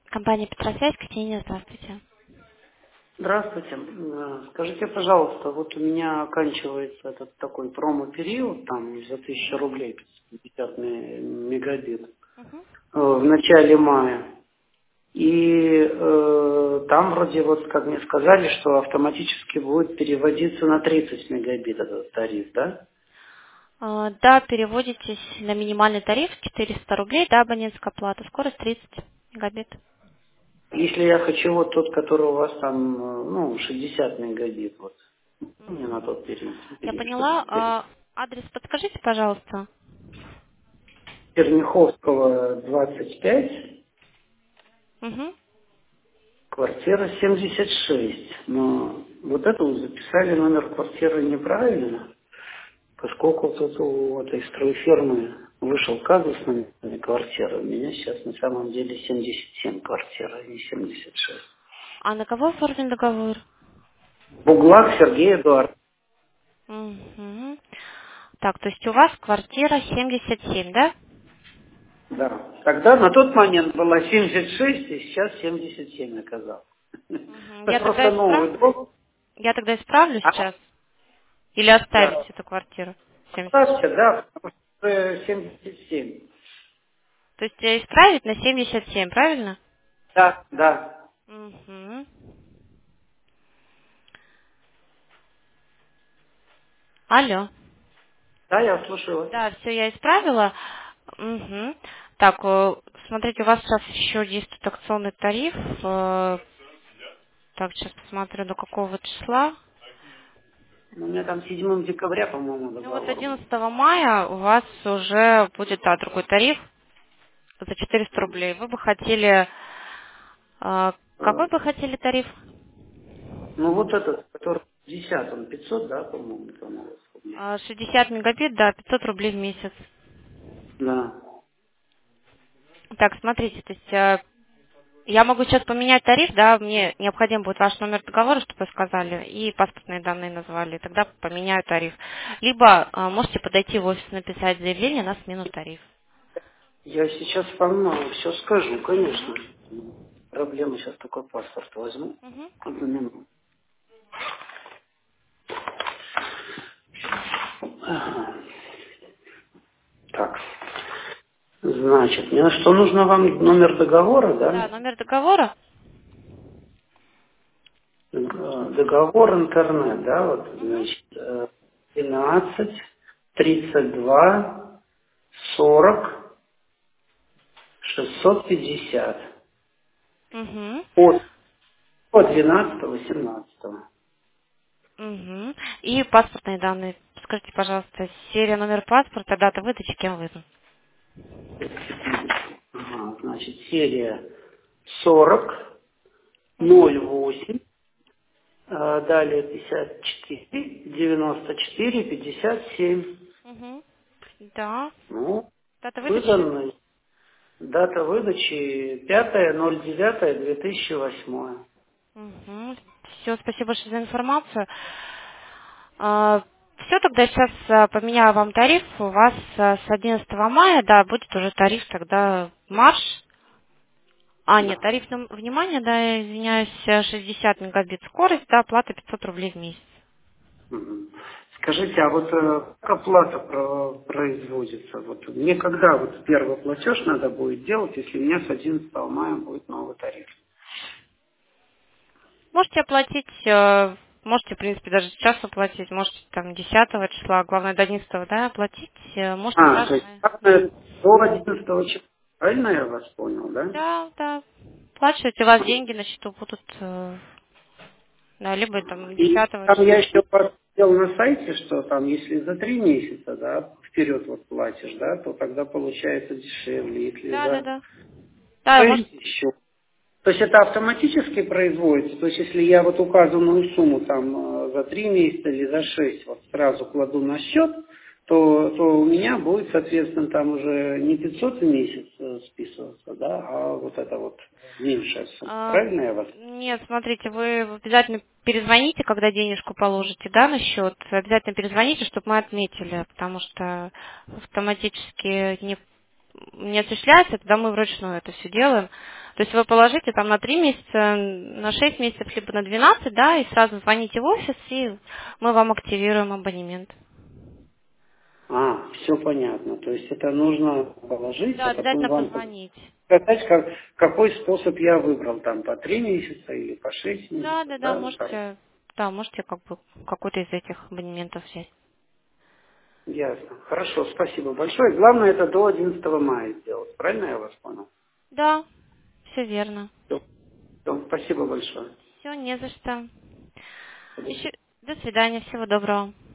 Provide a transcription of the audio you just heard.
Компания Петросвязь, Ксения, здравствуйте. Здравствуйте. Скажите, пожалуйста, вот у меня оканчивается этот такой промо-период, там за 1000 рублей, 550 мегабит, Мгм. в начале мая. И там вроде вот, как мне сказали, что автоматически будет переводиться на 30 мегабит этот тариф, да? Да, переводитесь на минимальный тариф 400 рублей, да, абонентская плата, скорость 30 мегабит. Если я хочу вот тот, который у вас там, ну, 60 мегабит, вот, мне на тот Я перевести. поняла. Адрес подскажите, пожалуйста. Черняховского, 25. Угу. Квартира 76. Но вот это вы записали номер квартиры неправильно, поскольку тут у этой стройфирмы вышел казус на название квартиры. У меня сейчас на самом деле 77 квартир, а не 76. А на кого оформлен договор? Буглак Сергей Эдуард. Угу. Так, то есть у вас квартира 77, да? Да. Тогда на тот момент было 76, и сейчас 77 оказалось. Угу. Это просто новый дом. Я тогда исправлю А, сейчас. Или оставить да. эту квартиру? 77. Оставьте, да, потому что 77. То есть исправить на 77, правильно? Да, да. Угу. Алло. Да, я слушаю вас. Да, все, я исправила. Мгм. Так, смотрите, у вас сейчас еще действует акционный тариф. Так, сейчас посмотрю, до какого числа. У меня там 7 декабря, по-моему, Ну вот договор был. 11 мая у вас уже будет, да, другой тариф за 400 Мгм. рублей. Вы бы хотели, Э, какой бы хотели тариф? Ну, вот этот, который 50, он 500, да, по-моему, там у вас рублей. 60 мегабит, да, 500 рублей в месяц. Да. Так, смотрите, то есть я могу сейчас поменять тариф, да, мне необходим будет ваш номер договора, чтобы вы сказали, и паспортные данные назвали, тогда поменяю тариф. Либо можете подойти в офис, написать заявление на смену тарифа. Я сейчас вам все скажу, конечно. Мгм. Проблема, сейчас такой паспорт возьму. Мгм. Одну минуту. Ага. Так. Значит, мне что нужно вам номер договора, Да, да? номер договора? Договор интернет, да, вот, Мгм. значит, 12, 32, 40, 650. Угу. От 12-18. Угу. И паспортные данные. Скажите, пожалуйста, серия, номер паспорта, дата выдачи, кем выдан? Ага, значит, серия 40, Угу. 08, далее 54, 94, 57. Угу. Да. Ну, Дата выдачи? выданная дата выдачи 5.09.2008. Угу. Все, спасибо большое за информацию. Все, тогда сейчас поменяю вам тариф. У вас с 11 мая, да, будет уже тариф тогда марш. Нет, Да. тариф на внимание, да, я извиняюсь, 60 мегабит скорость, да, плата 500 рублей в месяц. Мгм. Скажите, а вот как оплата производится? Вот мне когда вот первый платеж надо будет делать, если у меня с 11 мая будет новый тариф? Можете оплатить, можете, в принципе, даже сейчас оплатить, можете там 10 числа, главное до 11, да, оплатить, можете То сразу. есть до 11 числа. Правильно я вас понял, да? Да, да, плачивайте, у вас деньги на счету будут, да, либо там И 10 там я числа. еще посмотрел на сайте, что там, если за 3 месяца, да, вперед вот платишь, да, то тогда получается дешевле. Если Да, да, за да. Да, может. еще. То есть это автоматически производится? То есть если я вот указанную сумму там за 3 месяца или за 6 вот сразу кладу на счет, то у меня будет, соответственно, там уже не 500 в месяц списываться, да, а вот это вот меньшая сумма. Правильно я вас? Нет, смотрите, вы обязательно перезвоните, когда денежку положите, да, на счет. Обязательно перезвоните, чтобы мы отметили, потому что автоматически не осуществляется, тогда мы вручную это все делаем. То есть вы положите там на 3 месяца, на 6 месяцев, либо на 12, да, и сразу звоните в офис, и мы вам активируем абонемент. Все понятно. То есть это нужно положить, Да, а потом обязательно вам позвонить. сказать, какой способ я выбрал, там по 3 месяца или по 6 Да, месяцев, да, да, да? Там. можете как бы какой-то из этих абонементов взять. Ясно. Хорошо, спасибо большое. Главное это до 11 мая сделать. Правильно я вас понял? Да, все верно. Все. Спасибо большое. Все, не за что. До свидания. Еще до свидания, всего доброго.